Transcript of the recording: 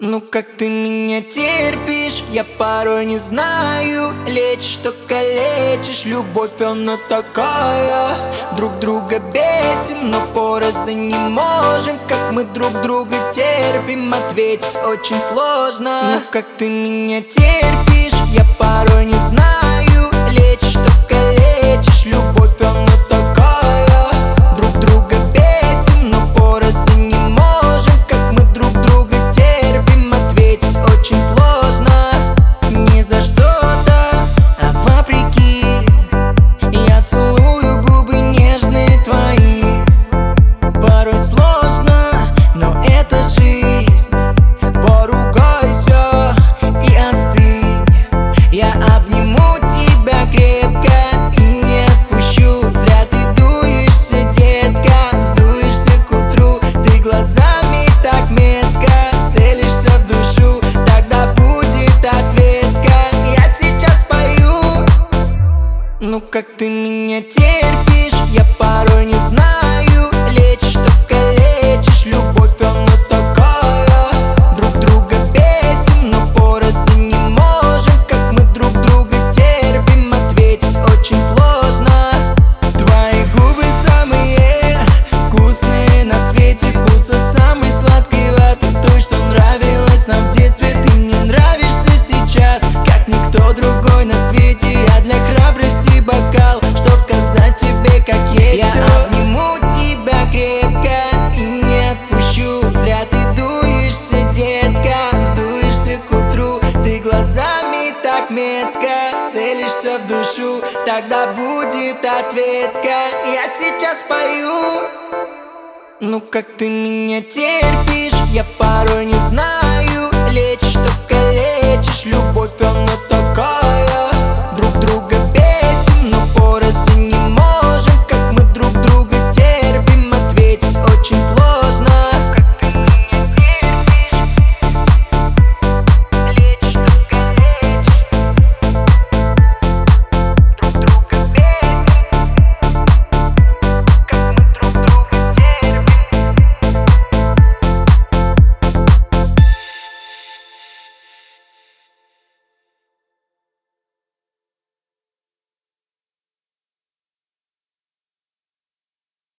Ну как ты меня терпишь, я порой не знаю. Лечишь, что калечишь, любовь она такая. Друг друга бесим, но порознь не можем. Как мы друг друга терпим, ответить очень сложно. Ну как ты меня терпишь, я порой не знаю. Лечишь, что калечишь, любовь она такая. Друг друга бесим, но порознь не можем. Как мы друг друга терпим, ответить очень сложно. Не за что-то, а вопреки. Я целую губы нежные твои. Порой сложно, но это жизнь. Поругайся и остынь. Я обниму тебя крепко и не отпущу. Зря ты дуешься, детка, сдуешься к утру. Ты глазами так метко целишься в душу. Тогда будет ответка. Я сейчас пою. Ну как ты меня терпишь, я порой не знаю. Лечишь, что калечишь, любовь она такая. Друг друга бесим, но порознь не можем. Как мы друг друга терпим, ответить очень сложно. Твои губы самые вкусные на свете. Вкуса самой сладкой ваты, той, что нравилась нам в детстве. Ты мне нравишься сейчас, как никто другой на свете. Я для храбрости бокал, чтоб сказать тебе, как есть. Я обниму тебя крепко и не отпущу. Зря ты дуешься, детка, сдуешься к утру. Ты глазами так метко целишься в душу. Тогда будет ответка. Я сейчас пою. Ну как ты меня терпишь, я порой не знаю.